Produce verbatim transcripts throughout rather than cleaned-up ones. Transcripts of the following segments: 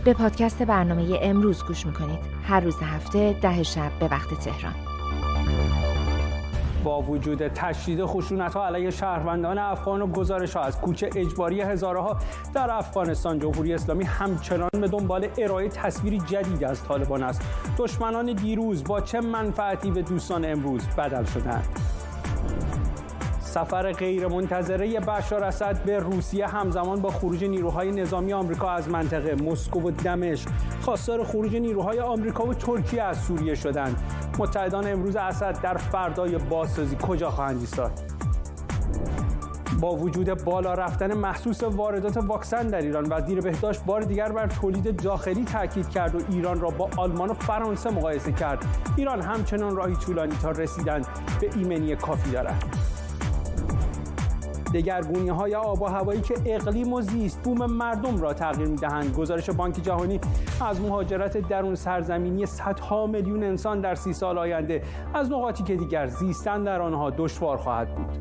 به پادکست برنامه امروز گوش میکنید. هر روز هفته ده شب به وقت تهران. با وجود تشدید خشونت‌ها علیه شهروندان افغان و گزارش‌ها از کوچ اجباری هزارها در افغانستان، جمهوری اسلامی همچنان به دنبال ارائه تصویری جدید از طالبان است. دشمنان دیروز با چه منفعتی به دوستان امروز بدل شدند؟ سفر غیرمنتظره بشار اسد به روسیه همزمان با خروج نیروهای نظامی آمریکا از منطقه. مسکو و دمشق خواستار خروج نیروهای آمریکا و ترکیه از سوریه شدند. متحدان امروز اسد در فردای بازسازی کجا خواهند ایستاد؟ با وجود بالا رفتن محسوس واردات واکسن در ایران، وزیر بهداشت بار دیگر بر تولید داخلی تاکید کرد و ایران را با آلمان و فرانسه مقایسه کرد. ایران همچنان راهی طولانی تا رسیدن به ایمنی کافی دارد. دگرگونی‌های آب و هوایی که اقلیم و زیست بوم مردم را تغییر می‌دهند. گزارش بانک جهانی از مهاجرت درون سرزمینی صدها میلیون انسان در سی سال آینده از نقاطی که دیگر زیستن در آنها دشوار خواهد بود.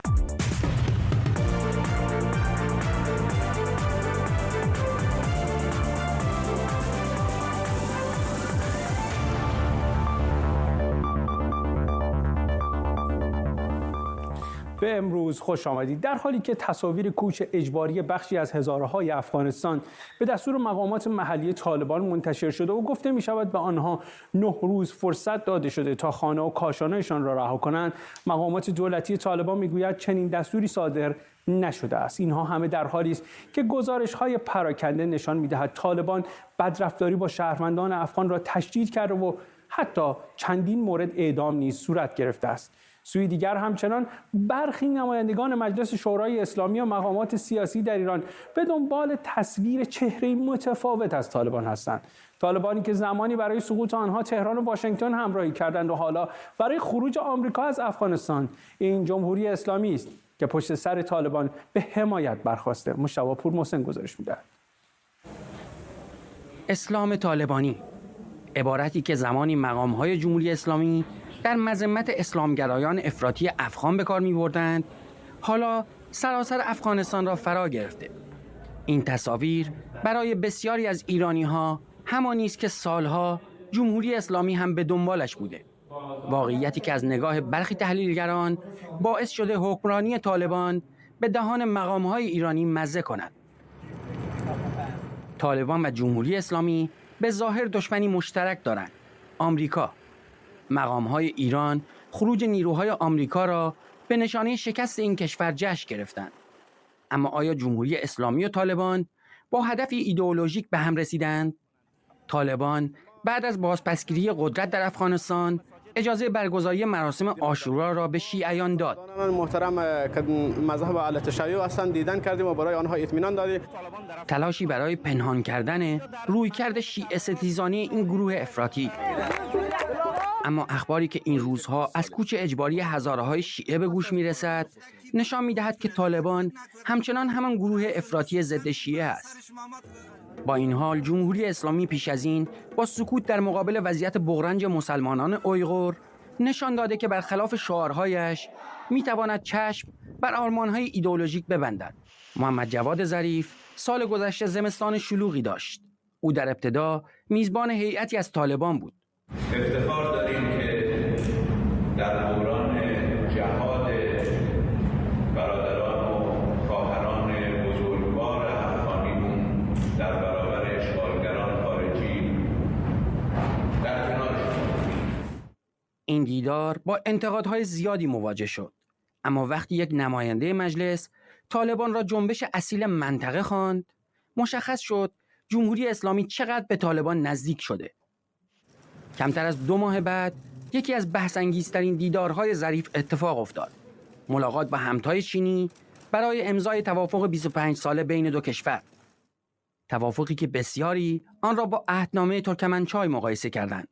به امروز خوش آمدید. در حالی که تصاویر کوچ اجباری بخشی از هزارهای افغانستان به دستور مقامات محلی طالبان منتشر شده و گفته می شود به آنها نه روز فرصت داده شده تا خانه و کاشانهشان را رها کنند، مقامات دولتی طالبان می گوید چنین دستوری صادر نشده است. اینها همه در حالی است که گزارش‌های پراکنده نشان می‌دهد طالبان بدرفتاری با شهروندان افغان را تشدید کرده و حتی چندین مورد اعدام نیز صورت گرفته است. سوی دیگر همچنان برخی نمایندگان مجلس شورای اسلامی و مقامات سیاسی در ایران به دنبال تصویر چهره متفاوت از طالبان هستند. طالبانی که زمانی برای سقوط آنها تهران و واشنگتن همراهی کردند و حالا برای خروج آمریکا از افغانستان. این جمهوری اسلامی است که پشت سر طالبان به حمایت برخاسته. مشتبه پور محسن گزارش می‌دهد. اسلام طالبانی، عبارتی که زمانی مقام‌های جمهوری اسلامی در مذمت اسلامگرایان افراطی افغان به کار می‌بردند، حالا سراسر افغانستان را فرا گرفته. این تصاویر برای بسیاری از ایرانی‌ها همانی است که سالها جمهوری اسلامی هم به دنبالش بوده. واقعیتی که از نگاه برخی تحلیلگران باعث شده حکمرانی طالبان به دهان مقام‌های ایرانی مزه کند. طالبان و جمهوری اسلامی به ظاهر دشمنی مشترک دارند: آمریکا. مقام‌های ایران خروج نیروهای آمریکا را به نشانه شکست این کشور جشن گرفتند. اما آیا جمهوری اسلامی و طالبان با هدفی ایدئولوژیک به هم رسیدند؟ طالبان بعد از بازپسگیری قدرت در افغانستان اجازه برگزاری مراسم عاشورا را به شیعیان داد. محترم که مذهب اهل تشیع هستند دیدن کردیم و برای آنها اطمینان دادیم. تلاشی برای پنهان کردن رویکرد شیعه ستیزانه این گروه افراطی. اما اخباری که این روزها از کوچ اجباری هزارهای شیعه به گوش میرسد نشان میدهد که طالبان همچنان همان گروه افراطی ضد شیعه است. با این حال جمهوری اسلامی پیش از این با سکوت در مقابل وضعیت بغرنج مسلمانان اویغور نشان داده که برخلاف شعارهایش میتواند چشم بر آرمانهای ایدئولوژیک ببندد. محمد جواد ظریف سال گذشته زمستان شلوغی داشت. او در ابتدا میزبان هیئتی از طالبان بود. افتخار داریم که در دوران جهاد برادران و خواهران بزرگوار افغانیمون در برابر اشغالگران خارجی در کنارشون. این دیدار با انتقادهای زیادی مواجه شد، اما وقتی یک نماینده مجلس طالبان را جنبش اصیل منطقه خواند، مشخص شد جمهوری اسلامی چقدر به طالبان نزدیک شده. کمتر از دو ماه بعد یکی از بحث‌انگیزترین دیدارهای ظریف اتفاق افتاد. ملاقات با همتای چینی برای امضای توافق بیست و پنج ساله بین دو کشور. توافقی که بسیاری آن را با عهدنامه ترکمنچای مقایسه کردند.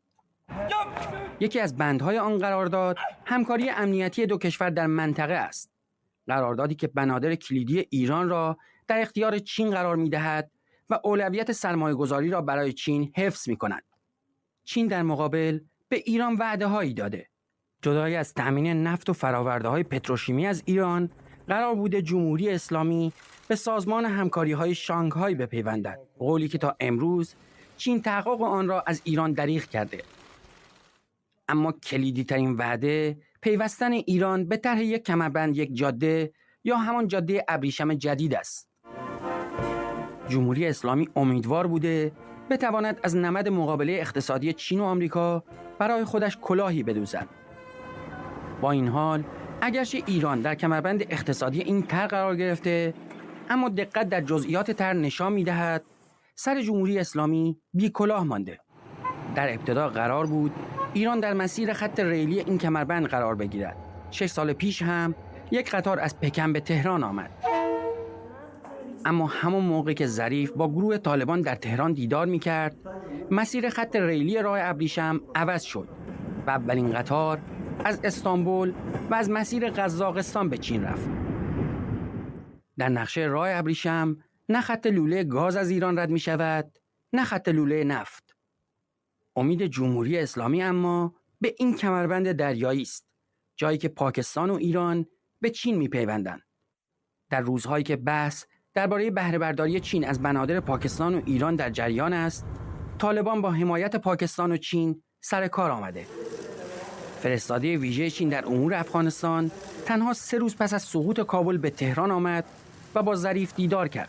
یکی از بندهای آن قرارداد همکاری امنیتی دو کشور در منطقه است. قراردادی که بنادر کلیدی ایران را در اختیار چین قرار می‌دهد و اولویت سرمایه‌گذاری را برای چین حفظ می‌کند. چین در مقابل به ایران وعده‌هایی داده. جدای از تأمین نفت و فرآورده‌های پتروشیمی از ایران، قرار بوده جمهوری اسلامی به سازمان همکاری‌های شانگهای بپیوندد. قولی که تا امروز چین تحقق آن را از ایران دریغ کرده. اما کلیدی ترین وعده پیوستن ایران به طرح یک کمربند یک جاده یا همان جاده ابریشم جدید است. جمهوری اسلامی امیدوار بوده بتواند از نمد مقابله اقتصادی چین و آمریکا برای خودش کلاهی بدوزد. با این حال اگرچه ایران در کمربند اقتصادی این طرح قرار گرفته، اما دقت در جزئیات طرح نشان می‌دهد سر جمهوری اسلامی بی کلاه مانده. در ابتدا قرار بود ایران در مسیر خط ریلی این کمربند قرار بگیرد. شش سال پیش هم یک قطار از پکن به تهران آمد. اما همون موقع که ظریف با گروه طالبان در تهران دیدار می‌کرد، مسیر خط ریلی راه ابریشم عوض شد و اولین قطار از استانبول و از مسیر قزاقستان به چین رفت. در نقشه راه ابریشم نه خط لوله گاز از ایران رد می‌شود، نه خط لوله نفت. امید جمهوری اسلامی اما به این کمربند دریایی است، جایی که پاکستان و ایران به چین می‌پیوندند. در روزهایی که بحث درباره بهره برداری چین از بنادر پاکستان و ایران در جریان است، طالبان با حمایت پاکستان و چین سر کار آمده. فرستاده ویژه چین در امور افغانستان تنها سه روز پس از سقوط کابل به تهران آمد و با ظریف دیدار کرد.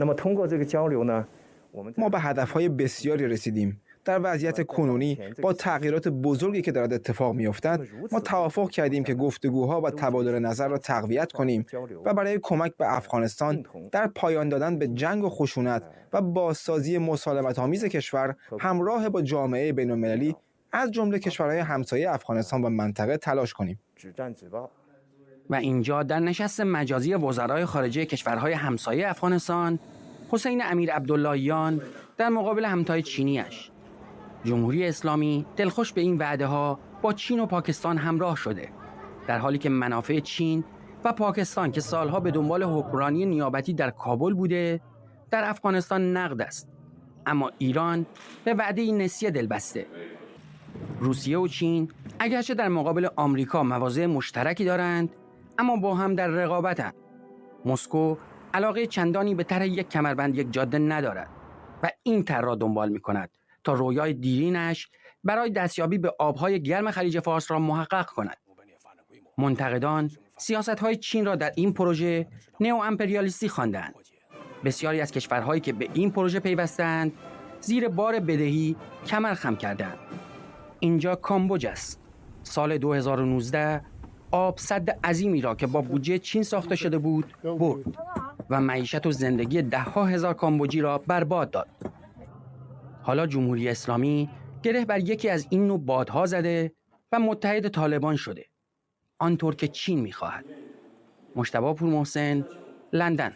ما به هدفهای بسیاری رسیدیم. در وضعیت کنونی با تغییرات بزرگی که دارد اتفاق می‌افتد، ما توافق کردیم که گفتگوها و تبادل نظر را تقویت کنیم و برای کمک به افغانستان در پایان دادن به جنگ و خشونت و بازسازی مسالمت‌آمیز کشور همراه با جامعه بین‌المللی از جمله کشورهای همسایه افغانستان و منطقه تلاش کنیم. و اینجا در نشست مجازی وزرای خارجه کشورهای همسایه افغانستان، حسین امیر عبداللهیان در مقابل همتای چینیش، جمهوری اسلامی دلخوش به این وعده ها با چین و پاکستان همراه شده، در حالی که منافع چین و پاکستان که سالها به دنبال حکمرانی نیابتی در کابل بوده، در افغانستان نقد است. اما ایران به وعده این نسیه دل بسته. روسیه و چین اگرچه در مقابل آمریکا مواضع مشترکی دارند، اما با هم در رقابتند. مسکو علاقه چندانی به طرح یک کمربند یک جاده ندارد و این طرح را دنبال می‌کند تا رویای دیرینش برای دستیابی به آبهای گرم خلیج فارس را محقق کند. منتقدان سیاست‌های چین را در این پروژه نئو امپریالیستی خواندند. بسیاری از کشورهایی که به این پروژه پیوستند زیر بار بدهی کمر خم کردند. اینجا کامبوج است. سال دو هزار و نوزده آب سد عظیمی را که با بودجه چین ساخته شده بود برد و معیشت و زندگی ده ها هزار کامبوجی را برباد داد. حالا جمهوری اسلامی گره بر یکی از این نوع بادها زده و متحد طالبان شده، آنطور که چین می‌خواهد. مجتبی پورمحسن، لندن.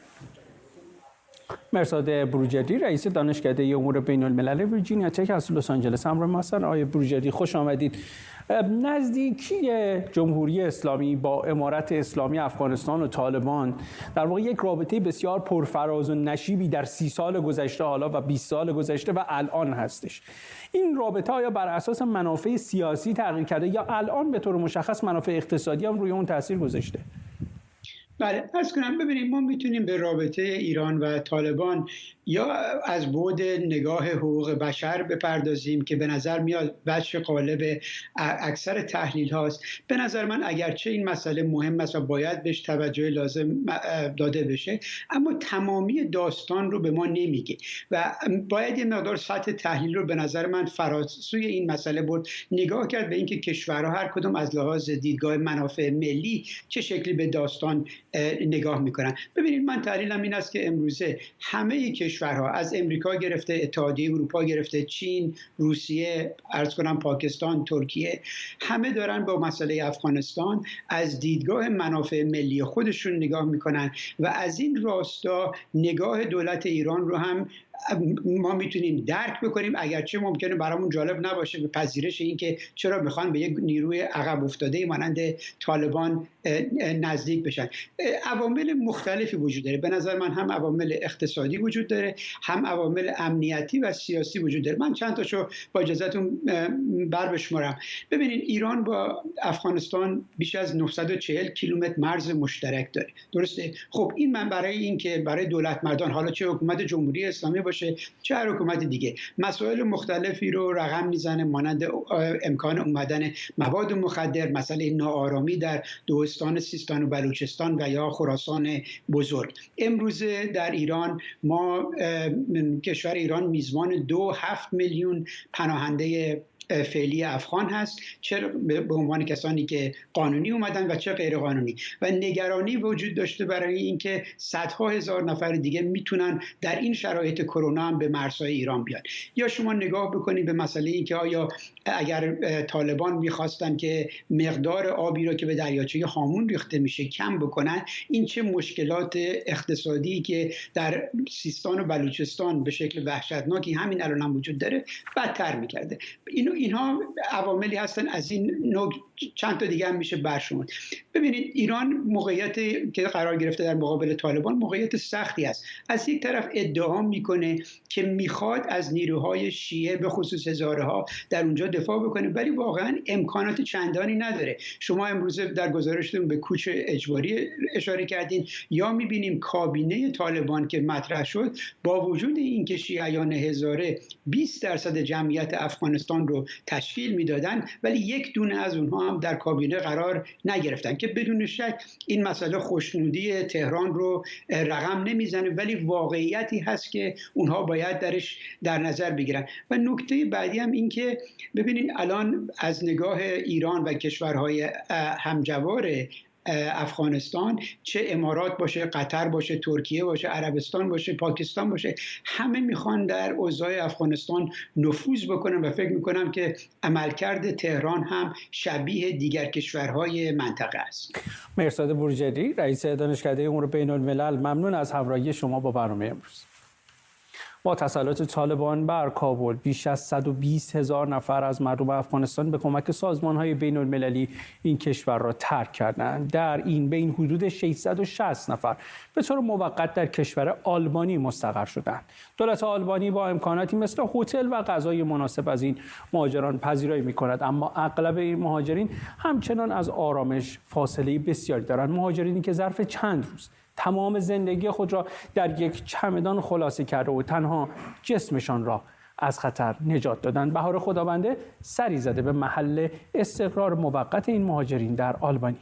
مرزاد بروجردی، رئیس دانشکده امور بین الملل ویرجینیا تک از لس آنجلس همراه ما هستند. آقای بروجردی خوش آمدید. نزدیکی جمهوری اسلامی با امارت اسلامی افغانستان و طالبان در واقع یک رابطه بسیار پرفراز و نشیبی در سی سال گذشته حالا و بیست سال گذشته و الان هستش. این رابطه آیا بر اساس منافع سیاسی تغییر کرده یا الان به طور مشخص منافع اقتصادی هم روی اون تاثیر گذاشته؟ بله، عرض کنم ببینیم ما میتونیم به رابطه ایران و طالبان یا از بعد نگاه حقوق بشر بپردازیم که به نظر میاد وجه غالب اکثر تحلیل هاست. به نظر من اگرچه این مسئله مهم است و باید بهش توجه لازم داده بشه، اما تمامی داستان رو به ما نمیگه و باید یه مقدار سطح تحلیل رو به نظر من فراسوی این مسئله برد، نگاه کرد به اینکه کشورها هر کدوم از لحاظ دیدگاه منافع ملی چه شکلی به داستان نگاه میکنن. ببینید من تحلیلم این است که امروزه همه کشورها از امریکا گرفته، اتحادیه اروپا گرفته، چین، روسیه، عرض کنم پاکستان، ترکیه، همه دارن با مسئله افغانستان از دیدگاه منافع ملی خودشون نگاه میکنن و از این راستا نگاه دولت ایران رو هم ما میتونیم درک بکنیم، اگرچه ممکنه برامون جالب نباشه به پذیرش این که چرا میخوان به یک نیروی عقب افتاده مانند طالبان نزدیک بشن. عوامل مختلفی وجود داره. به نظر من هم عوامل اقتصادی وجود داره، هم عوامل امنیتی و سیاسی وجود داره. من چند تاشو با اجازهتون بر بشمارم. ببینید ایران با افغانستان بیش از نهصد و چهل کیلومتر مرز مشترک داره. درسته؟ خب این من برای این که برای دولت مردان، حالا چه حکومت جمهوری اسلامی باشه چه هر حکومت دیگه، مسائل مختلفی رو رقم میزنه، مانند امکان اومدن مواد مخدر، مسئله ناآرامی در دوستان سیستان و بلوچستان و یا خراسان بزرگ. امروز در ایران ما کشور ایران میزبان دو هفت میلیون پناهنده فعلی افغان هست، چه به عنوان کسانی که قانونی اومدن و چه غیر قانونی، و نگرانی وجود داشته برای اینکه صدها هزار نفر دیگه میتونن در این شرایط کرونا هم به مرزهای ایران بیان. یا شما نگاه بکنید به مسئله این که آیا اگر طالبان میخواستن که مقدار آبی رو که به دریاچه هامون ریخته میشه کم بکنن، این چه مشکلات اقتصادی که در سیستان و بلوچستان به شکل وحشتناکی همین الان هم وجود داره بدتر میکرده. اینو اینها عواملی هستن. از این نوع چند تا دیگه هم میشه برشمرد. ببینید ایران موقعیت که قرار گرفته در مقابل طالبان موقعیت سختی است. از یک طرف ادعا میکنه که میخواد از نیروهای شیعه به خصوص هزاره ها در اونجا دفاع بکنه، ولی واقعا امکانات چندانی نداره. شما امروز در گزارشتون به کوچ اجباری اشاره کردین، یا میبینیم کابینه طالبان که مطرح شد با وجود اینکه شیعیان هزاره بیست درصد جمعیت افغانستان رو تشکیل میدادن، ولی یک دونه از اونها هم در کابینه قرار نگرفتن که بدون شک این مسئله خوشنودی تهران رو رقم نمیزنه، ولی واقعیتی هست که اونها باید درش در نظر بگیرن. و نکته بعدی هم این که ببینید الان از نگاه ایران و کشورهای همجوار افغانستان، چه امارات باشه، قطر باشه، ترکیه باشه، عربستان باشه، پاکستان باشه، همه میخوان در اوضاع افغانستان نفوذ بکنن و فکر میکنم که عملکرد تهران هم شبیه دیگر کشورهای منطقه است. مرصاد بروجردی، رئیس دانشکده امور بین الملل، ممنون از همراهی شما با برنامه امروز. با تسلط طالبان بر کابل بیش از صد و بیست هزار نفر از مردم افغانستان به کمک سازمان‌های بین المللی این کشور را ترک کردند. در این بین حدود ششصد و شصت نفر به طور موقت در کشور آلبانی مستقر شدند. دولت آلبانی با امکاناتی مثل هتل و غذای مناسب از این مهاجران پذیرایی می‌کند، اما اغلب این مهاجرین همچنان از آرامش فاصله بسیاری دارند. مهاجرینی که ظرف چند روز تمام زندگی خود را در یک چمدان خلاصه کرده و تنها جسمشان را از خطر نجات دادند. بهار خدابنده سری زده به محل استقرار موقت این مهاجرین در آلبانی.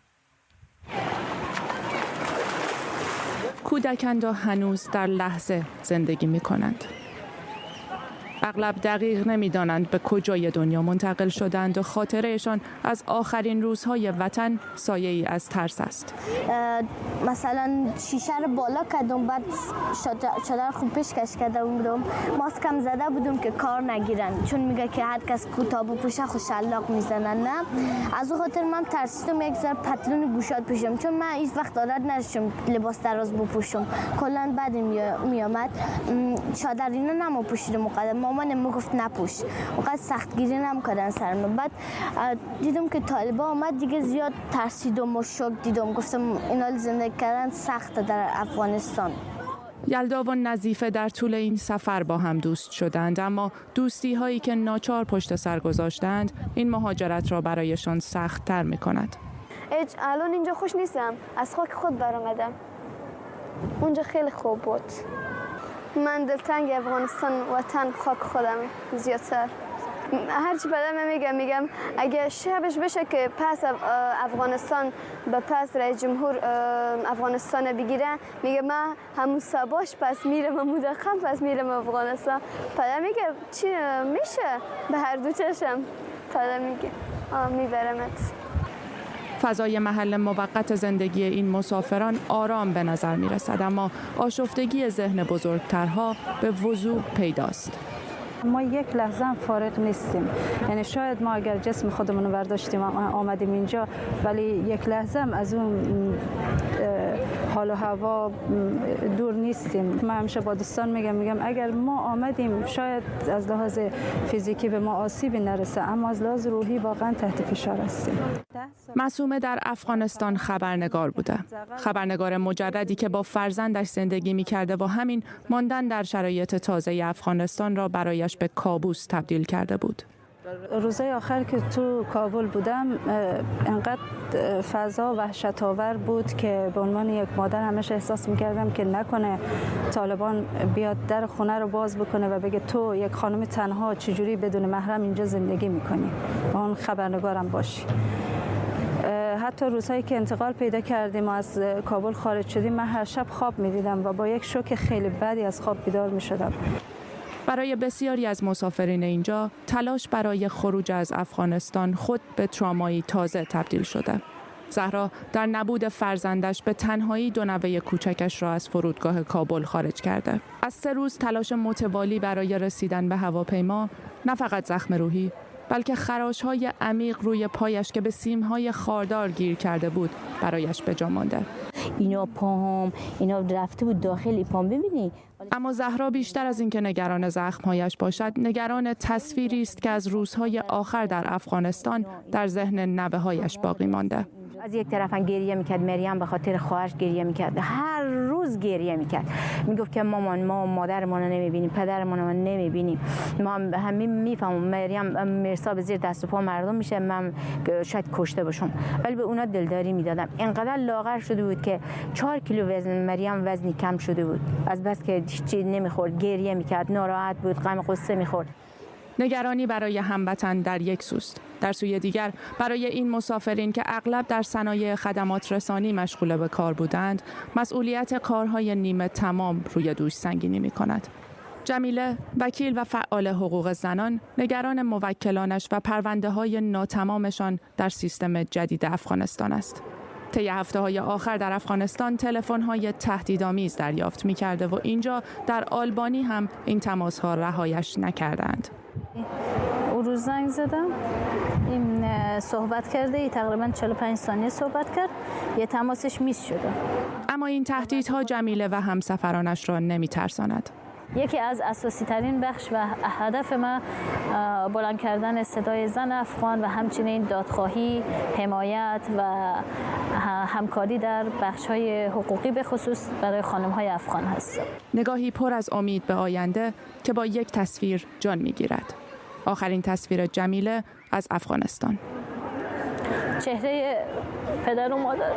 کودکان هنوز در لحظه زندگی می کنند. اغلب دقیق نمی‌دانند به کجای دنیا منتقل شدند و خاطرهشان از آخرین روزهای وطن سایه‌ای از ترس است. مثلا شیشه رو بالا کردم، بعد چادر خوب پیش کش کرده بودم، ماسکم زده بودم که کار نگیرن، چون میگه که هر کس کوتاه بپوشه خوش شلاق میزنن. نه، از اون خاطر من ترسیدم یک ذره پتلون گوشات پوشم، چون من هیچ وقت عادت نداشتم لباس دراز بپوشم. کلا بعد میامد چادر اینا نمو پوشیدم. مقدم مامانم میگفت نپوش، وقت سختگیری نمیکردن سرم. بعد دیدم که طالبان آمد دیگه زیاد ترسیدم و شوک دیدم، گفتم اینا زندگی کردن سخته در افغانستان. یلدا و نظیفه در طول این سفر با هم دوست شدند، اما دوستی هایی که ناچار پشت سر گذاشتند این مهاجرت را برایشان سخت تر می کند. الان اینجا خوش نیستم، از خاک خود برآمدم. اونجا خیلی خوب بود. من دلتنگ افغانستان وطن خاک خودم زیادتر. هرچی بدم میگم میگم اگه شبش بشه که پس افغانستان به پس رئیس جمهور افغانستان بگیره، میگه من همون صباش پس میرم مدخم پس میرم افغانستان. پدر میگه چی میشه به هر دو چشم. پدر میگه میبرمت. فضای محل موقت زندگی این مسافران آرام به نظر می رسد، اما آشفتگی ذهن بزرگترها به وضوح پیداست. ما یک لحظه هم فارغ نیستیم، یعنی شاید ما اگر جسم خودمون رو برداشتیم آمدیم اینجا، ولی یک لحظه هم از اون حال و هوا دور نیستیم. من همیشه با دوستان میگم میگم اگر ما آمدیم شاید از لحاظ فیزیکی به ما آسیبی نرسه، اما از لحاظ روحی واقعا تحت فشار هستیم. معصومه در افغانستان خبرنگار بوده. خبرنگار مجردی که با فرزندش زندگی میکرده و همین ماندن در شرایط تازه افغانستان را برایش به کابوس تبدیل کرده بود. روزهای آخر که تو کابل بودم انقدر فضا وحشت‌آور بود که به عنوان یک مادر همیشه احساس می‌کردم که نکنه طالبان بیاد در خونه رو باز بکنه و بگه تو یک خانم تنها چجوری بدون محرم اینجا زندگی می‌کنی و اون خبرنگارم باشی. حتی روزهایی که انتقال پیدا کردیم و از کابل خارج شدیم من هر شب خواب می‌دیدم و با یک شوک خیلی بدی از خواب بیدار می‌شدم. برای بسیاری از مسافرین اینجا تلاش برای خروج از افغانستان خود به ترامایی تازه تبدیل شده. زهرا در نبود فرزندش به تنهایی دو نوه کوچکش را از فرودگاه کابل خارج کرده. از سه روز تلاش متوالی برای رسیدن به هواپیما نه فقط زخم روحی بلکه خراش‌های عمیق روی پایش که به سیم‌های خاردار گیر کرده بود برایش به جا مانده. اینا پام اینا رفته بود داخل پام ببینی. اما زهرا بیشتر از اینکه نگران زخم‌هایش باشد، نگران تصویری است که از روزهای آخر در افغانستان در ذهن نوه‌هایش باقی مانده. از یک طرف گریه میکرد، مریم به خاطر خواهرش گریه میکرد، هر روز گریه میکرد، میگفت که مامان ما مادرمون رو نمیبینیم، پدرمون رو نمیبینیم، ما همین میفهمم مریم مرسا به زیر دست و پا مردم میشه، من شاید کشته باشم، ولی به اونا دلداری میدادم. اینقدر لاغر شده بود که چهار کیلو وزن مریم وزنی کم شده بود، از بس که چیز نمیخورد، گریه میکرد، ناراحت بود، غم قصه میخورد. نگرانی برای هموطن در یک سوست، در سوی دیگر برای این مسافرین که اغلب در صنایع خدمات رسانی مشغول به کار بودند، مسئولیت کارهای نیمه تمام روی دوش سنگینی می کند. جمیله، وکیل و فعال حقوق زنان، نگران موکلانش و پرونده های ناتمامشان در سیستم جدید افغانستان است. طی هفته‌های آخر در افغانستان تلفن‌های تهدیدآمیز دریافت می‌کرده و اینجا در آلبانی هم این تماس‌ها رهایش نکردند. او روز زنگ زدم، این صحبت کرده، ای تقریبا چهل و پنج ثانیه صحبت کرد، یه تماسش میس شده. اما این تهدیدها جمیله و همسفرانش را نمی‌ترساند. یکی از اساسی ترین بخش و هدف ما بلند کردن صدای زن افغان و همچنین دادخواهی، حمایت و همکاری در بخش‌های حقوقی به خصوص برای خانم‌های افغان هست. نگاهی پر از امید به آینده که با یک تصویر جان می‌گیرد. آخرین تصویر جمیله از افغانستان. چهره پدر و مادر.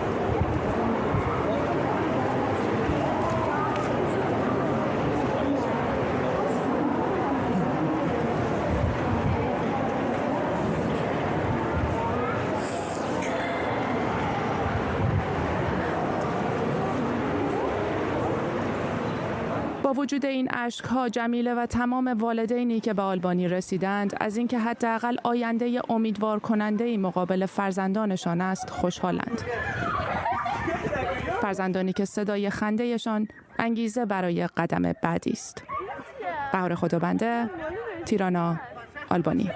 با وجود این اشک‌ها، جمیله و تمام والدینی که به آلبانی رسیدند از اینکه حداقل آینده امیدوار کننده‌ای مقابل فرزندانشان است خوشحالند. فرزندانی که صدای خنده‌شان انگیزه برای قدم بعدی است. بهار خدابنده، تیرانا، آلبانی.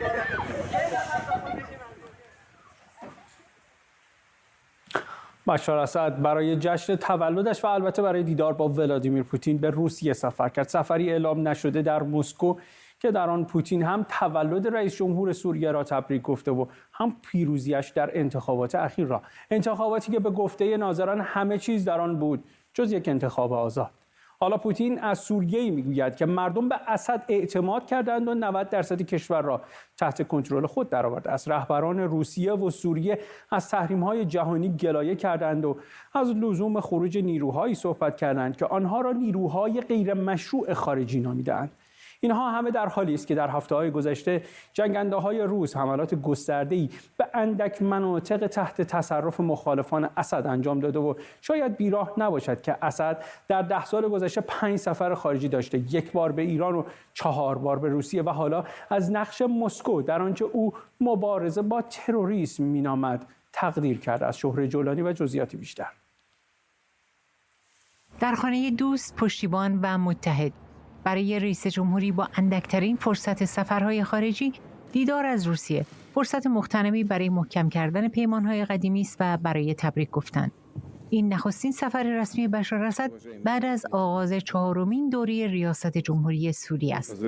بشار اسد برای جشن تولدش و البته برای دیدار با ولادیمیر پوتین به روسیه سفر کرد. سفری اعلام نشده در مسکو که در آن پوتین هم تولد رئیس جمهور سوریه را تبریک گفته و هم پیروزیش در انتخابات اخیر را. انتخاباتی که به گفته ناظران همه چیز در آن بود جز یک انتخاب آزاد. حالا پوتین از سوریه میگوید که مردم به اسد اعتماد کردند و نود درصد کشور را تحت کنترل خود درآورده است. رهبران روسیه و سوریه از تحریم‌های جهانی گلایه کردند و از لزوم خروج نیروهایی صحبت کردند که آنها را نیروهای غیر مشروع خارجی نامیدند. اینها همه در حالی است که در هفته‌های گذشته جنگنده‌های روس حملات گسترده‌ای به اندک مناطق تحت تصرف مخالفان اسد انجام داده و شاید بیراه نباشد که اسد در ده سال گذشته پنج سفر خارجی داشته، یک بار به ایران و چهار بار به روسیه و حالا از نقش مسکو در آنچه او مبارزه با تروریسم مینامد تقدیر کرده. از شهره جولانی و جزئیاتی بیشتر. در خانه دوست، پشتیبان و متحد برای رئیس جمهوری با اندکترین فرصت سفرهای خارجی دیدار از روسیه فرصت مغتنمی برای محکم کردن پیمانهای قدیمی است و برای تبریک گفتن. این نخستین سفر رسمی بشار اسد بعد از آغاز چهارمین دوره ریاست جمهوری سوریه است.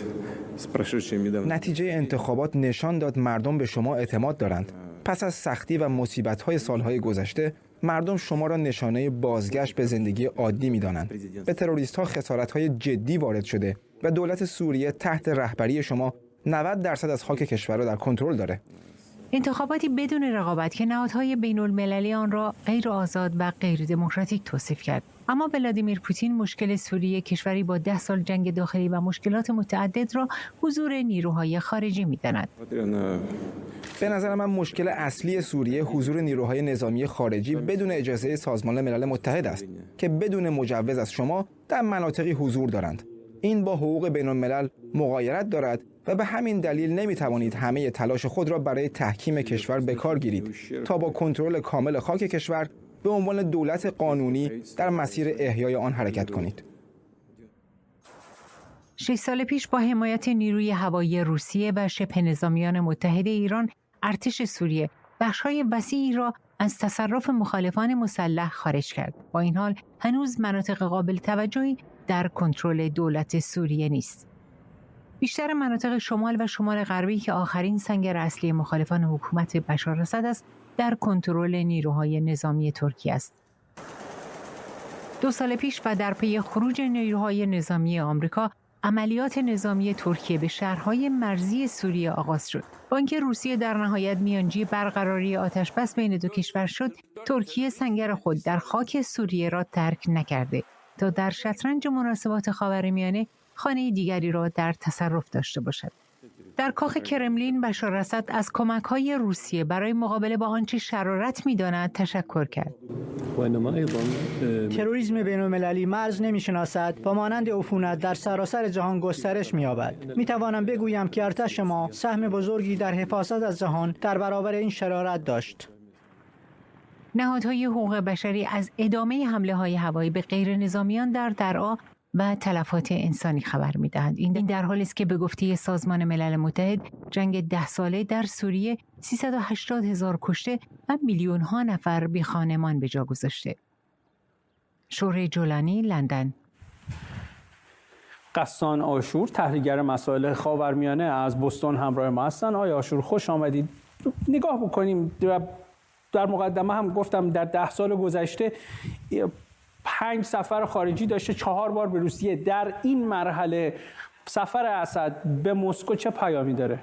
نتیجه انتخابات نشان داد مردم به شما اعتماد دارند. پس از سختی و مصیبت‌های سالهای گذشته، مردم شما را نشانه بازگشت به زندگی عادی می‌دانند. به تروریست‌ها خسارت‌های جدی وارد شده و دولت سوریه تحت رهبری شما نود درصد از خاک کشور را در کنترل داره. انتخاباتی بدون رقابت که نهادهای بین‌المللی آن را غیر آزاد و غیر دموکراتیک توصیف کرد. اما ولادیمیر پوتین مشکل سوریه، کشوری با ده سال جنگ داخلی و مشکلات متعدد، را حضور نیروهای خارجی می‌داند. به نظر من مشکل اصلی سوریه حضور نیروهای نظامی خارجی بدون اجازه سازمان ملل متحد است که بدون مجوز از شما در مناطقی حضور دارند. این با حقوق بین‌الملل مغایرت دارد و به همین دلیل نمی‌توانید همه تلاش خود را برای تحکیم کشور به کار گیرید تا با کنترل کامل خاک کشور به عنوان دولت قانونی در مسیر احیای آن حرکت کنید. شش سال پیش با حمایت نیروی هوایی روسیه و شبه نظامیان متحد ایران، ارتش سوریه بخش‌های وسیعی را از تصرف مخالفان مسلح خارج کرد. با این حال هنوز مناطق قابل توجهی در کنترل دولت سوریه نیست. بیشتر مناطق شمال و شمال غربی که آخرین سنگر اصلی مخالفان حکومت بشار اسد است، در کنترل نیروهای نظامی ترکیه است. دو سال پیش و در پی خروج نیروهای نظامی آمریکا، عملیات نظامی ترکیه به شهرهای مرزی سوریه آغاز شد. با اینکه روسیه در نهایت میانجی برقراری آتش‌بس بین دو کشور شد، ترکیه سنگر خود در خاک سوریه را ترک نکرده تا در شطرنج مناسبات خاورمیانه خانه دیگری را در تصرف داشته باشد. در کاخ کرملین بشار اسد از کمک‌های روسیه برای مقابله با آنچه شرارت می‌داند تشکر کرد. تروریسم بین‌المللی مرز نمی‌شناسد و مانند عفونت در سراسر جهان گسترش می‌یابد. می‌توانم بگویم که ارتش ما سهم بزرگی در حفاظت از جهان در برابر این شرارت داشت. نهادهای حقوق بشری از ادامه حمله‌های هوایی به غیر نظامیان در درعا و تلفات انسانی خبر می‌دهند. این در حالی است که به گفته سازمان ملل متحد، جنگ ده ساله در سوریه سیصد و هشتاد هزار کشته و میلیون‌ها نفر بی خانمان به جا گذاشته. شوره جولانی، لندن. غسان آشور، تحلیلگر مسائل خاورمیانه، از بوستون همراه ما هستند. آقای آشور خوش آمدید. نگاه بکنیم، در مقدمه هم گفتم در ده سال گذشته پنج سفر خارجی داشته، چهار بار به روسیه. در این مرحله سفر اسد به مسکو چه پیامی داره؟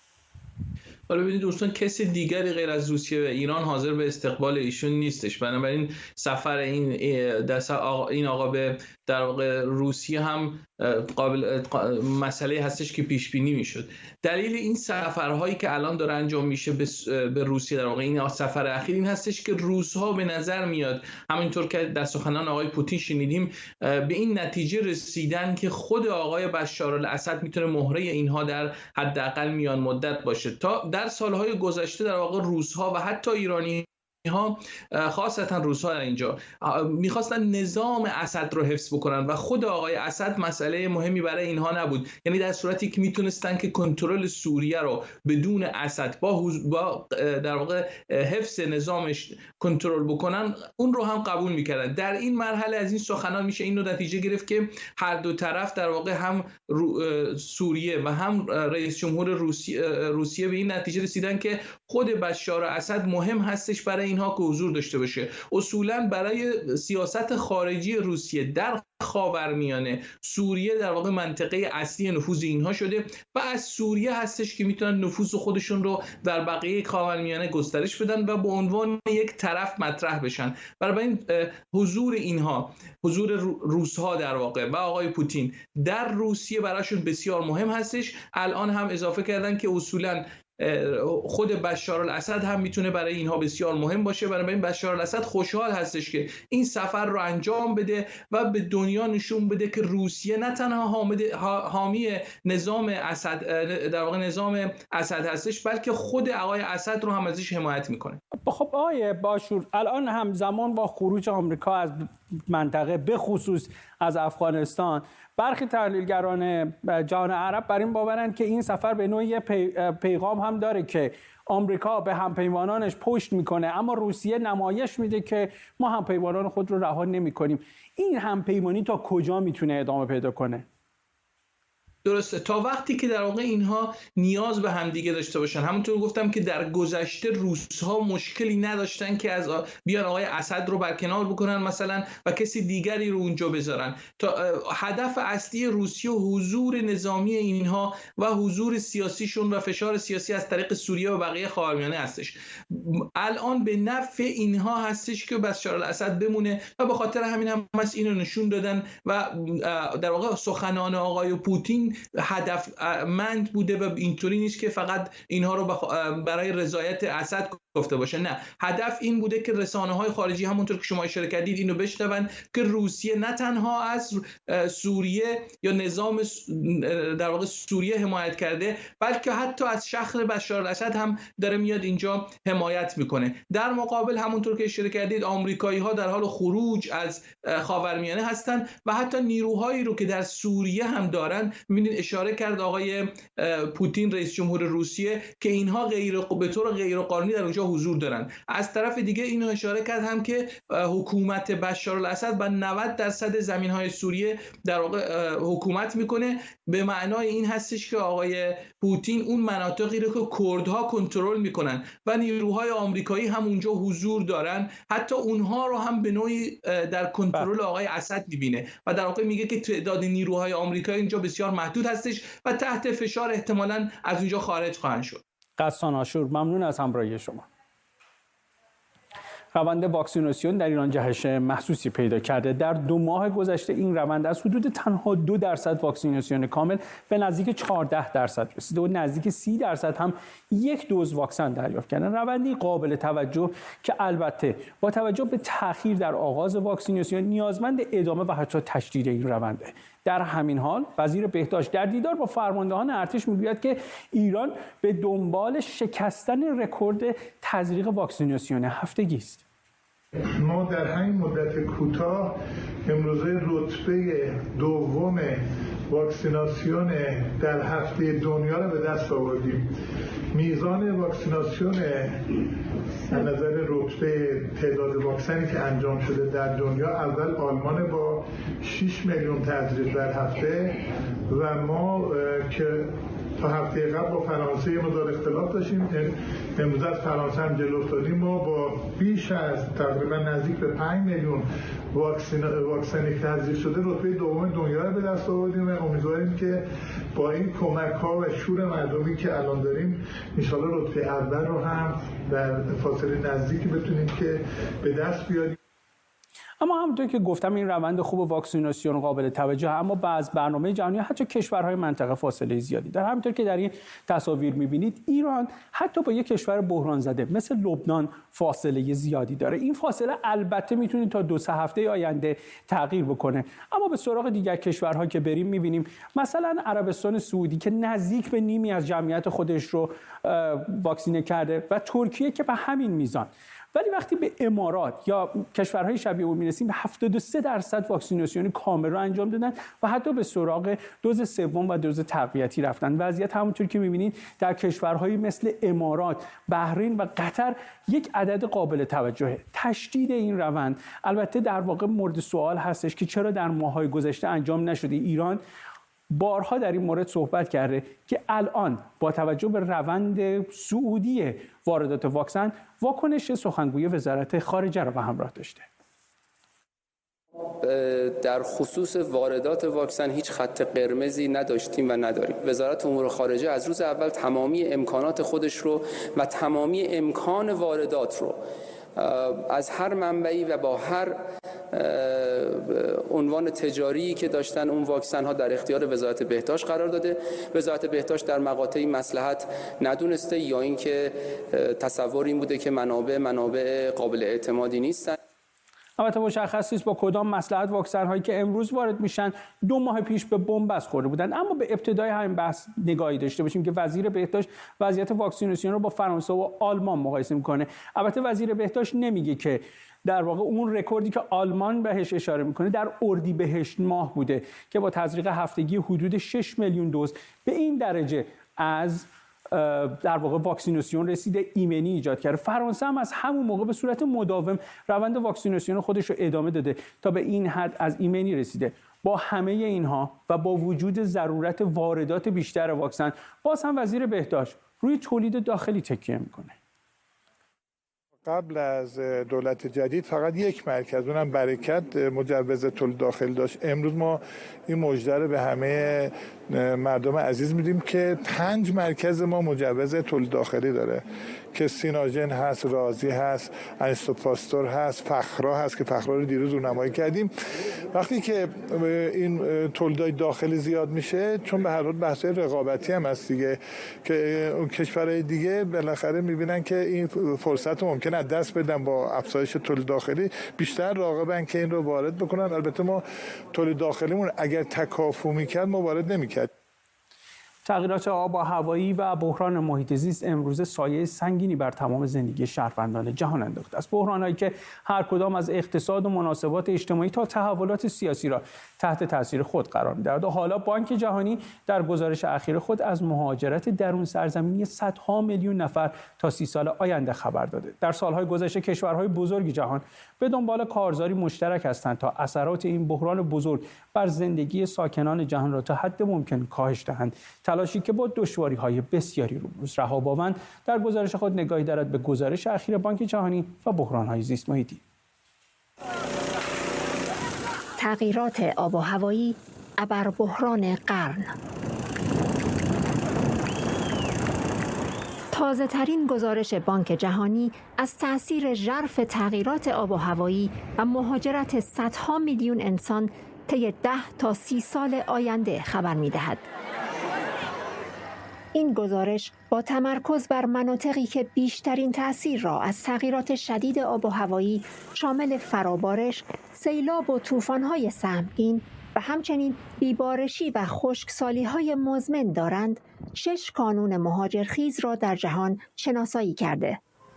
حالا ببینید دوستان، کسی دیگری غیر از روسیه و ایران حاضر به استقبال ایشون نیستش. بنابراین سفر این دست آقا این آقا به در واقع روسیه هم قابل مسئله هستش که پیش بینی میشد. دلیل این سفرهایی که الان داره انجام میشه به روسیه، در واقع این سفر اخیر، این هستش که روس‌ها به نظر میاد، همینطور که در سخنان آقای پوتین شنیدیم، به این نتیجه رسیدن که خود آقای بشار الاسد میتونه مهره اینها در حداقل میان مدت باشه. تا در سالهای گذشته در واقع روس‌ها و حتی ایرانی ها، خاصتا روس‌ها در اینجا میخواستن نظام اسد رو حفظ بکنن و خود آقای اسد مسئله مهمی برای اینها نبود. یعنی در صورتی که میتونستن که کنترل سوریه رو بدون اسد با, با در واقع حفظ نظامش کنترل بکنن، اون رو هم قبول میکردن. در این مرحله از این سخنان میشه این رو نتیجه گرفت که هر دو طرف در واقع هم سوریه و هم رئیس جمهور روسیه, روسیه به این نتیجه رسیدن که خود بشار اسد مهم هستش برای اینها که حضور داشته باشه. اصولاً برای سیاست خارجی روسیه در خاورمیانه، سوریه در واقع منطقه اصلی نفوذ اینها شده و از سوریه هستش که میتونن نفوذ خودشون رو در بقیه خاورمیانه گسترش بدن و به عنوان یک طرف مطرح بشن. برای این حضور اینها، حضور روس‌ها در واقع و آقای پوتین در روسیه براشون بسیار مهم هستش. الان هم اضافه کردن که اصولاً خود بشار الاسد هم میتونه برای اینها بسیار مهم باشه. بنابراین بشار الاسد خوشحال هستش که این سفر رو انجام بده و به دنیا نشون بده که روسیه نه تنها حامی نظام اسد، در واقع نظام اسد هستش، بلکه خود آقای اسد رو هم ازش حمایت میکنه. خب آقای باشور، الان همزمان با خروج آمریکا از منطقه به خصوص از افغانستان. برخی تحلیلگران جهان عرب بر این باورند که این سفر به نوعی پی، پیغام هم داره که آمریکا به همپیمانانش پشت میکنه، اما روسیه نمایش میده که ما همپیمانان خود رو رها نمیکنیم. این همپیمانی تا کجا میتونه ادامه پیدا کنه؟ درسته، تا وقتی که در واقع اینها نیاز به همدیگه داشته باشن. همونطور گفتم که در گذشته روس‌ها مشکلی نداشتن که از بیان آقای اسد رو برکنار بکنن مثلا و کسی دیگری رو اونجا بذارن. تا هدف اصلی روسیه حضور نظامی اینها و حضور سیاسیشون و فشار سیاسی از طریق سوریه و بقیه خاورمیانه هستش. الان به نفع اینها هستش که بشار الاسد بمونه و به خاطر همین هم هست اینو نشون دادن و در واقع سخنان آقای پوتین هدفمند بوده و اینطوری نیست که فقط اینها رو برای رضایت اسد گفته باشه. نه، هدف این بوده که رسانه‌های خارجی همونطور که شما اشاره کردید اینو بشنون که روسیه نه تنها از سوریه یا نظام در واقع سوریه حمایت کرده، بلکه حتی از شهر بشار الاسد هم داره میاد اینجا حمایت میکنه. در مقابل همونطور که اشاره کردید آمریکایی‌ها در حال خروج از خاورمیانه هستن و حتی نیروهایی رو که در سوریه هم دارن. ببینید اشاره کرد آقای پوتین رئیس جمهور روسیه که اینها غیر به طور غیرقانونی در اونجا حضور دارن. از طرف دیگه اینو اشاره کرد هم که حکومت بشار الاسد با نود درصد زمین‌های سوریه در واقع حکومت میکنه. به معنای این هستش که آقای پوتین اون مناطقی رو که کردها کنترل میکنن و نیروهای آمریکایی هم اونجا حضور دارن، حتی اونها رو هم به نوعی در کنترل آقای اسد میبینه و در واقع میگه که تعداد نیروهای آمریکایی اینجا بسیار محدود هستش و تحت فشار احتمالاً از اونجا خارج خواهند شد. غسان آشور، ممنون از همراهی شما. روند واکسیناسیون در ایران جهش محسوسی پیدا کرده. در دو ماه گذشته این روند از حدود تنها دو درصد واکسیناسیون کامل به نزدیک چهارده درصد رسیده و نزدیک سی درصد هم یک دوز واکسن دریافت کردن. روندی قابل توجه که البته با توجه به تأخیر در آغاز واکسیناسیون نیازمند ادامه و حتی تشدید این رونده. در همین حال وزیر بهداشت در دیدار با فرماندهان ارتش میگوید که ایران به دنبال شکستن رکورد تزریق واکسیناسیون هفتگی است. ما در همین مدت کوتاه امروزه رتبه دوم واکسیناسیون در هفته دنیا را به دست آوردیم. میزان واکسیناسیون از نظر رتبه تعداد واکسنی که انجام شده در دنیا اول آلمان با شش میلیون تزریق در هفته و ما که تا هفته قبل با فرانسه مقدار اختلاف داشتیم، امروز از فرانسه هم جلو افتادیم. ما با بیش از تقریبا نزدیک به پنج میلیون واکسن واکسنی که تزریق شده رتبه دوم دنیا رو به دست آوردیم و امیدواریم که با این کمک ها و شور مردمی که الان داریم ان شاء الله رتبه اول رو هم در فاصله نزدیکی بتونیم که به دست بیاریم. اما همونطور که گفتم این روند خوب واکسیناسیون قابل توجه، اما بعض برنامه جهانی حتی کشورهای منطقه فاصله زیادی در. همونطور که در این تصاویر می‌بینید ایران حتی با یک کشور بحران زده مثل لبنان فاصله زیادی داره. این فاصله البته میتونه تا دو سه هفته آینده تغییر بکنه. اما به سراغ دیگر کشورها که بریم می‌بینیم مثلا عربستان سعودی که نزدیک به نیمی از جمعیت خودش رو واکسینه کرده و ترکیه که به همین میزان. ولی وقتی به امارات یا کشورهای شبیه اون میرسیم به هفتاد و سه درصد واکسیناسیون کامل رو انجام دادن و حتی به سراغ دوز سوم و دوز تقویتی رفتن. وضعیت همونطور که میبینید در کشورهایی مثل امارات، بحرین و قطر یک عدد قابل توجهه. تشدید این روند البته در واقع مورد سوال هستش که چرا در ماه‌های گذشته انجام نشده. ایران بارها در این مورد صحبت کرده که الان با توجه به روند سعودی واردات واکسن واکنش سخنگوی وزارت خارجه را به همراه داشته. در خصوص واردات واکسن هیچ خط قرمزی نداشتیم و نداریم. وزارت امور خارجه از روز اول تمامی امکانات خودش رو و تمامی امکان واردات رو از هر منبعی و با هر عنوان تجاری که داشتن اون واکسن ها در اختیار وزارت بهداشت قرار داده. وزارت بهداشت در مقاطعی مصلحت ندونسته یا اینکه تصور این بوده که منابع منابع قابل اعتمادی نیستن. البته مشخص نیست با کدام مصلحت واکسن هایی که امروز وارد میشن دو ماه پیش به بنبست خورده بودند. اما به ابتدای همین بحث نگاهی داشته باشیم که وزیر بهداشت وضعیت واکسیناسیون رو با فرانسه و آلمان مقایسه میکنه. البته وزیر بهداشت نمیگه که در واقع اون رکوردی که آلمان بهش اشاره میکنه در اردیبهشت ماه بوده که با تزریق هفتگی حدود شش میلیون دوز به این درجه از در واقع واکسیناسیون رسیده، ایمنی ایجاد کرده. فرانسه هم از همون موقع به صورت مداوم روند واکسیناسیون خودش رو ادامه داده تا به این حد از ایمنی رسیده. با همه اینها و با وجود ضرورت واردات بیشتر واکسن، باز هم وزیر بهداشت روی تولید داخلی تکیه میکنه. قبل از دولت جدید فقط یک مرکز، اونم برکت، مجوز تولید داخلی داشت. امروز ما این مژده رو به همه مردم عزیز میدیم که پنج مرکز ما مجوز تولید داخلی داره که سیناژن هست، رازی هست، انیستوپاستور هست، فخرا هست که فخرا رو دیروز رونمایی کردیم. وقتی که این تولیدات داخلی زیاد میشه، چون به هر حال بحث رقابتی هم هست دیگه، که اون کشورهای دیگه بالاخره میبینن که این فرصت ممکنه از دست بدن، با افزایش تولید داخلی بیشتر راغبن که این رو وارد بکنن. البته ما تولید داخلیمون اگر تکافو میکرد ما وارد نمیکرد. تغییرات آب و هوایی و بحران محیط زیست امروز سایه سنگینی بر تمام زندگی شهروندان جهان انداخته است. بحران‌هایی که هر کدام از اقتصاد و مناسبات اجتماعی تا تحولات سیاسی را تحت تاثیر خود قرار می‌دهد. و حالا بانک جهانی در گزارش اخیر خود از مهاجرت درون سرزمینی صدها میلیون نفر تا سی سال آینده خبر داده. در سالهای گذشته کشورهای بزرگ جهان به دنبال کارزاری مشترک هستند تا اثرات این بحران بزرگ بر زندگی ساکنان جهان را تا حد ممکن کاهش دهند. تلاشی که با دشواری‌های بسیاری روبروست. رهاباوند در گزارش خود نگاهی دارد به گزارش اخیر بانک جهانی و بحران‌های زیست محیطی. تغییرات آب و هوایی ابر بحران قرن. تازه ترین گزارش بانک جهانی از تأثیر ژرف تغییرات آب و هوایی و مهاجرت صدها میلیون انسان طی ده تا سی سال آینده خبر می‌دهد. این گزارش با تمرکز بر مناطقی که بیشترین تأثیر را از تغییرات شدید آب و هوایی شامل فرابارش، سیلاب و طوفان‌های سهمگین و همچنین بیبارشی و خشکسالی‌های مزمن دارند، شش کانون مهاجرخیز را در جهان شناسایی کرده.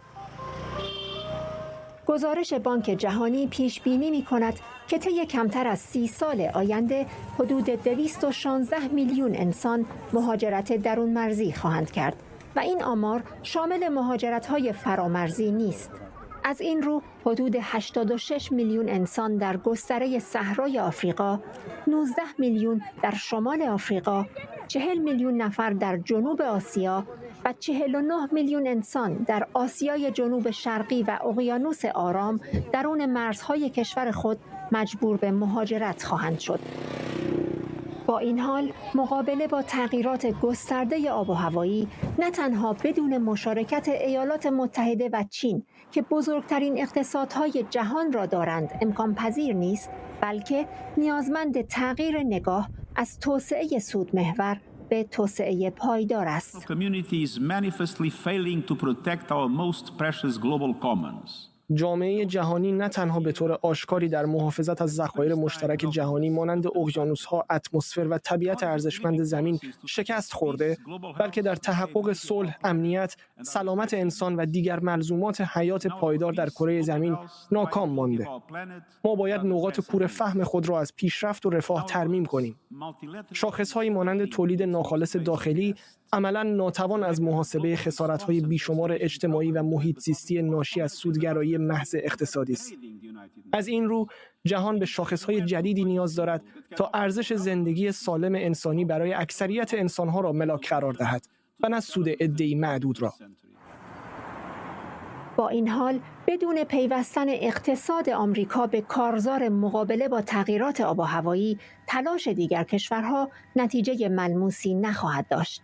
گزارش بانک جهانی پیش بینی می‌کند که طی کمتر از سی سال آینده حدود دویست و شانزده میلیون انسان مهاجرت درون مرزی خواهند کرد و این آمار شامل مهاجرت‌های فرامرزی نیست. از این رو حدود هشتاد و شش میلیون انسان در گستره صحرای آفریقا، نوزده میلیون در شمال آفریقا، چهل میلیون نفر در جنوب آسیا و چهل و نه میلیون انسان در آسیای جنوب شرقی و اقیانوس آرام درون مرزهای کشور خود مجبور به مهاجرت خواهند شد. با این حال مقابله با تغییرات گسترده آب و هوایی نه تنها بدون مشارکت ایالات متحده و چین که بزرگترین اقتصادهای جهان را دارند امکان پذیر نیست، بلکه نیازمند تغییر نگاه از توسعه سودمحور به توسعه پایدار است. جامعه جهانی نه تنها به طور آشکاری در محافظت از ذخایر مشترک جهانی مانند اقیانوس‌ها، اتمسفر و طبیعت ارزشمند زمین شکست خورده، بلکه در تحقق صلح، امنیت، سلامت انسان و دیگر ملزومات حیات پایدار در کره زمین ناکام مانده. ما باید نقاط کور فهم خود را از پیشرفت و رفاه ترمیم کنیم. شاخص‌هایی مانند تولید ناخالص داخلی عملاً ناتوان از محاسبه خسارت‌های بیشمار اجتماعی و محیط زیستی ناشی از سودگرایی محض اقتصادی است. از این رو جهان به شاخص‌های جدیدی نیاز دارد تا ارزش زندگی سالم انسانی برای اکثریت انسان‌ها را ملاک قرار دهد و نه سود عده‌ای معدود را. با این حال بدون پیوستن اقتصاد آمریکا به کارزار مقابله با تغییرات آب و هوایی، تلاش دیگر کشورها نتیجه ملموسی نخواهد داشت.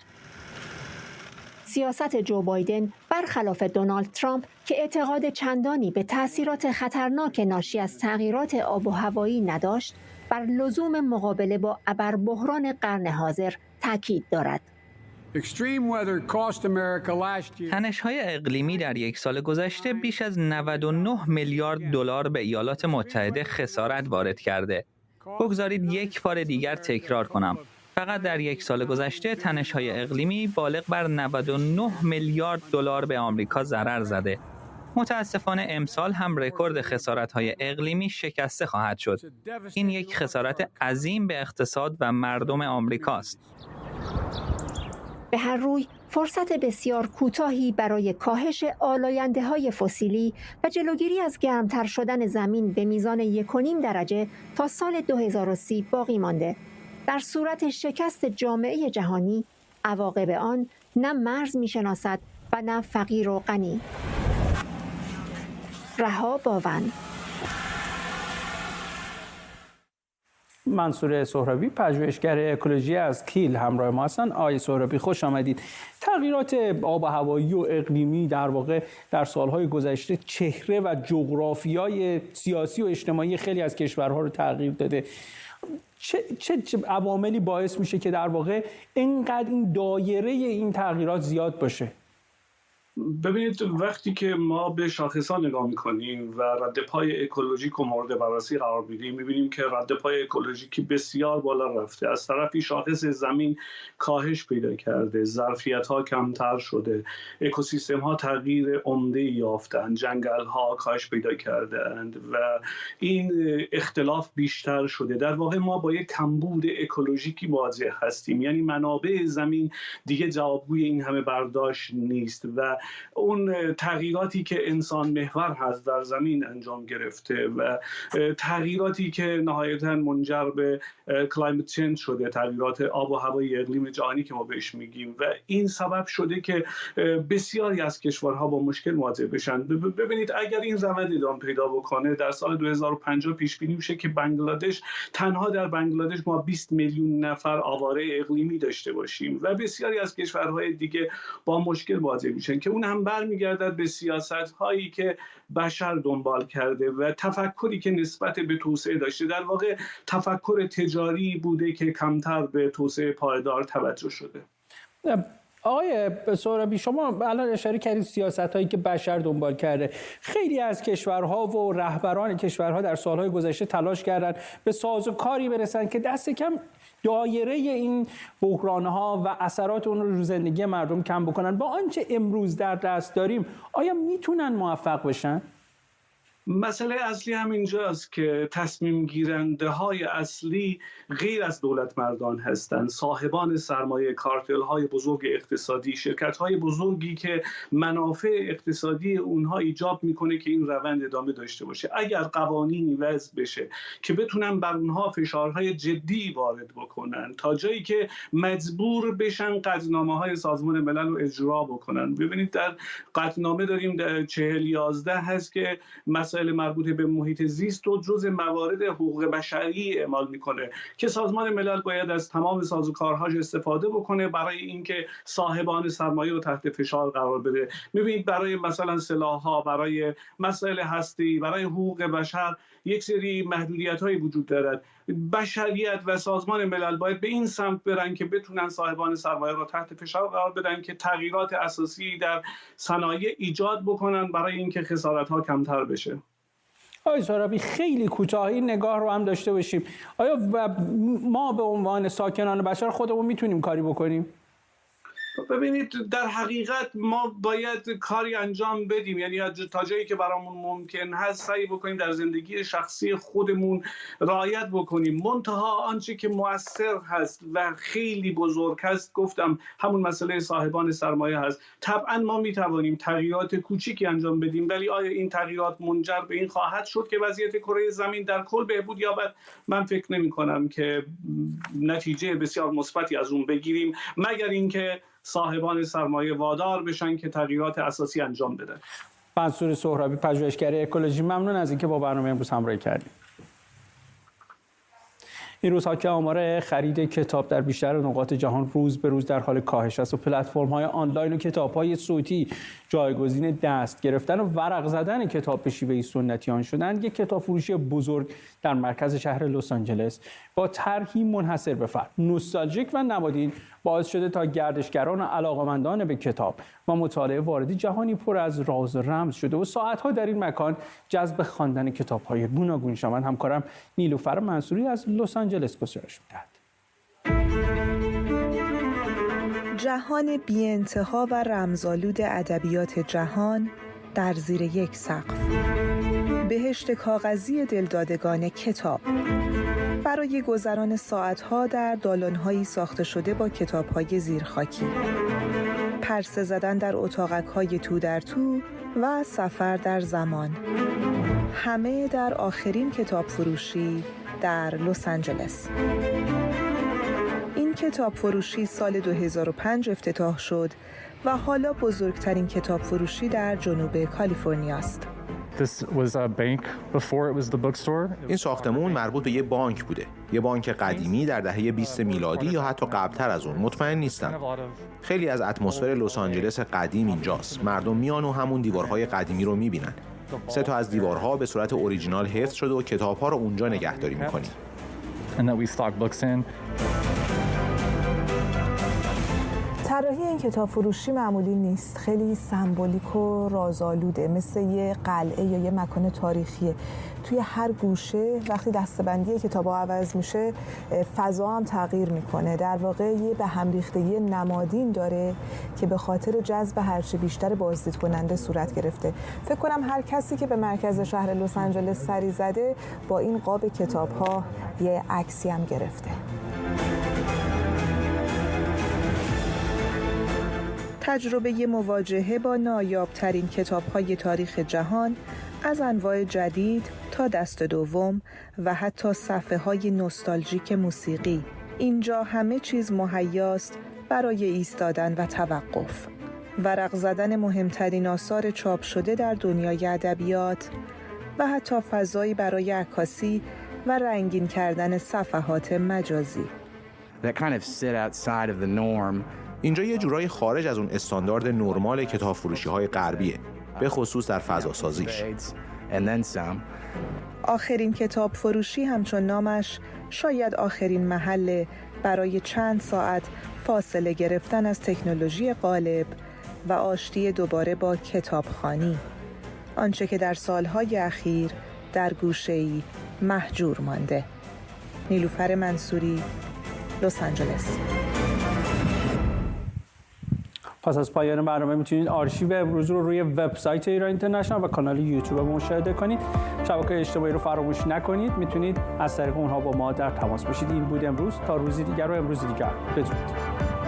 سیاست جو بایدن برخلاف دونالد ترامپ که اعتقاد چندانی به تأثیرات خطرناک ناشی از تغییرات آب و هوایی نداشت، بر لزوم مقابله با ابربحران قرن حاضر تاکید دارد. تنش‌های اقلیمی در یک سال گذشته بیش از نود و نه میلیارد دلار به ایالات متحده خسارت وارد کرده. بگذارید یک بار دیگر تکرار کنم. فقط در یک سال گذشته تنش‌های اقلیمی بالغ بر نود و نه میلیارد دلار به آمریکا ضرر زده. متاسفانه امسال هم رکورد خسارت‌های اقلیمی شکسته خواهد شد. این یک خسارت عظیم به اقتصاد و مردم آمریکاست. به هر روی فرصت بسیار کوتاهی برای کاهش آلاینده‌های فسیلی و جلوگیری از گرمتر شدن زمین به میزان یک و نیم درجه تا سال دو هزار و سی باقی مانده. در صورت شکست جامعه جهانی، عواقب آن نه مرز می‌شناسد و نه فقیر و غنی. رها باون. منصور سهرابی، پژوهشگر اکولوژی از کیل همراه ما هستن. آقای سهرابی خوش آمدید. تغییرات آب و هوایی و اقلیمی در واقع در سالهای گذشته چهره و جغرافیای سیاسی و اجتماعی خیلی از کشورها رو تغییر داده. چه چه, چه عواملی باعث میشه که در واقع اینقدر این دایره این تغییرات زیاد باشه؟ ببینید، وقتی که ما به شاخص‌ها نگاه می‌کنیم و رد پای اکولوژیک رو مورد بررسی قرار میدیم، می‌بینیم که رد پای اکولوژیکی بسیار بالا رفته. از طرفی شاخص زمین کاهش پیدا کرده، ظرفیت‌ها کمتر شده، اکوسیستم‌ها تغییر عمده یافتند، جنگل‌ها کاهش پیدا کردند و این اختلاف بیشتر شده. در واقع ما با یک کمبود اکولوژیکی مواجه هستیم، یعنی منابع زمین دیگه جوابگوی این همه برداشت نیست و اون تغییراتی که انسان محور هست در زمین انجام گرفته و تغییراتی که نهایتاً منجر به کلایمت چنج شده، تغییرات آب و هوای اقلیم جهانی که ما بهش میگیم، و این سبب شده که بسیاری از کشورها با مشکل مواجه بشن. ببینید، اگر این روند ادامه پیدا بکنه، در سال دو هزار و پنجاه پیش بینی میشه که بنگلادش، تنها در بنگلادش ما بیست میلیون نفر آواره اقلیمی داشته باشیم و بسیاری از کشورهای دیگه با مشکل مواجه میشن که اون هم برمیگردد به سیاست‌هایی که بشر دنبال کرده و تفکری که نسبت به توسعه داشته. در واقع تفکر تجاری بوده که کمتر به توسعه پایدار توجه شده. آقای سهرابی، شما الان اشاره کردید سیاست‌هایی که بشر دنبال کرده. خیلی از کشورها و رهبران کشورها در سالهای گذشته تلاش کردند به سازوکاری برسن که دست کم دایره این بحران‌ها و اثرات اون رو زندگی مردم کم بکنن. با آنچه امروز در دست داریم، آیا میتونن موفق بشن؟ مسئله اصلی هم اینجاست که تصمیم گیرنده های اصلی غیر از دولت مردان هستند، صاحبان سرمایه، کارتل های بزرگ اقتصادی، شرکت های بزرگی که منافع اقتصادی اونها ایجاب میکنه که این روند ادامه داشته باشه. اگر قوانینی وضع بشه که بتونن بر اونها فشارهای جدی وارد بکنن تا جایی که مجبور بشن قطعنامه های سازمان ملل رو اجرا بکنن. ببینید، در قطعنامه داریم در چهل یازده هست که مسائل مربوط به محیط زیست و جزء موارد حقوق بشری اعمال میکنه که سازمان ملل باید از تمام سازوکارهاش استفاده بکنه برای اینکه صاحبان سرمایه رو تحت فشار قرار بده. میبینید برای مثلا سلاح‌ها، برای مسائل هسته‌ای، برای حقوق بشر یک سری محدودیت‌های وجود دارد. بشریت و سازمان ملل باید به این سمت برن که بتونن صاحبان سرمایه رو تحت فشار قرار بدن که تغییرات اساسی در صنایع ایجاد بکنن برای اینکه خسارت‌ها کمتر بشه. آقای سهرابی، خیلی کوتاهی نگاه رو هم داشته باشیم. آیا ما به عنوان ساکنان بشر خودمون میتونیم کاری بکنیم؟ ببینید، در حقیقت ما باید کاری انجام بدیم، یعنی تا جایی که برامون ممکن هست سعی بکنیم در زندگی شخصی خودمون رعایت بکنیم. منتها آنچه که مؤثر هست و خیلی بزرگ هست، گفتم همون مسئله صاحبان سرمایه هست. طبعا ما میتوانیم تغییرات کوچیکی انجام بدیم، ولی آیا این تغییرات منجر به این خواهد شد که وضعیت کره زمین در کل بهبود یابد؟ من فکر نمی کنم که نتیجه بسیار مثبتی از اون بگیریم، مگر اینکه صاحبان سرمایه وادار بشن که تغییرات اساسی انجام بدن. منصور سهرابی، پژوهشگر اکولوژی، ممنون از اینکه با برنامه امروز همراهی کردید. این روزها که آمار خرید کتاب در بیشتر نقاط جهان روز به روز در حال کاهش است و پلتفرم‌های آنلاین و کتاب‌های صوتی جایگزین دست گرفتن و ورق زدن کتاب به شیوه سنتی آن شدند، یک کتاب فروشی بزرگ در مرکز شهر لس آنجلس با طرحی منحصر به فرد، نوستالژیک و نمادین باعث شده تا گردشگران و علاقه‌مندان به کتاب و مطالعه واردی جهانی پر از راز و رمز شده و ساعت‌ها در این مکان جذب خواندن کتاب‌های گوناگون شوند. همکارم نیلوفر منصوری از لس آنجلس گزارش می‌دهد. جهان بی‌انتها و رمزآلود ادبیات جهان در زیر یک سقف. بهشت کاغذی دلدادگان کتاب. برای گذران ساعت‌ها در دالان‌هایی ساخته شده با کتاب‌های زیرخاکی. پرسه زدن در اتاقک‌های تو در تو و سفر در زمان. همه در آخرین کتاب فروشی در لس آنجلس. این کتاب فروشی سال دو هزار و پنج افتتاح شد و حالا بزرگترین کتاب فروشی در جنوب کالیفرنیا است. این ساختمون مربوط به یه بانک بوده، یه بانک قدیمی در دهه بیست میلادی یا حتی قبلتر از اون، مطمئن نیستم. خیلی از اتمسفر لس آنجلس قدیم اینجاست. مردم میان و همون دیوارهای قدیمی رو میبینن. سه تا از دیوارها به صورت اوریجینال حفظ شده و کتاب‌ها رو اونجا نگهداری می‌کنیم. طراحی این کتاب فروشی معمولی نیست، خیلی سمبولیک و رازآلوده، مثل یه قلعه یا یه مکان تاریخیه. توی هر گوشه وقتی دسته‌بندی کتاب‌ها عوض میشه، فضا هم تغییر میکنه. در واقع یه به هم ریختگی نمادین داره که به خاطر جذب هرچه بیشتر بازدید کننده صورت گرفته. فکر کنم هر کسی که به مرکز شهر لس آنجلس سری زده با این قاب کتاب‌ها یه عکسی هم گرفته. تجربه مواجهه با نایابترین کتاب‌های تاریخ جهان از انواع جدید تا دست دوم و حتی صفحه‌های نوستالژیک موسیقی. اینجا همه چیز مهیاست برای ایستادن و توقف. ورق زدن مهمترین آثار چاپ شده در دنیای ادبیات و حتی فضایی برای عکاسی و رنگین کردن صفحات مجازی. That kind of sit outside of the norm. اینجا یه جورایی خارج از اون استاندارد نرمال کتاب فروشی های غربیه، به خصوص در فضا سازیش. آخرین کتاب فروشی همچون نامش شاید آخرین محل برای چند ساعت فاصله گرفتن از تکنولوژی غالب و آشتی دوباره با کتابخوانی، آنچه که در سالهای اخیر در گوشه‌ای مهجور مانده. نیلوفر منصوری، لس آنجلس. پس از پایان برنامه میتونید آرشیو امروز رو روی وبسایت ایران اینترنشنال و کانال یوتیوب مشاهده کنید. شبکه اجتماعی رو فراموش نکنید، میتونید از طریق اونها با ما در تماس باشید. این بود امروز، تا روزی دیگر و امروز دیگر بدرود.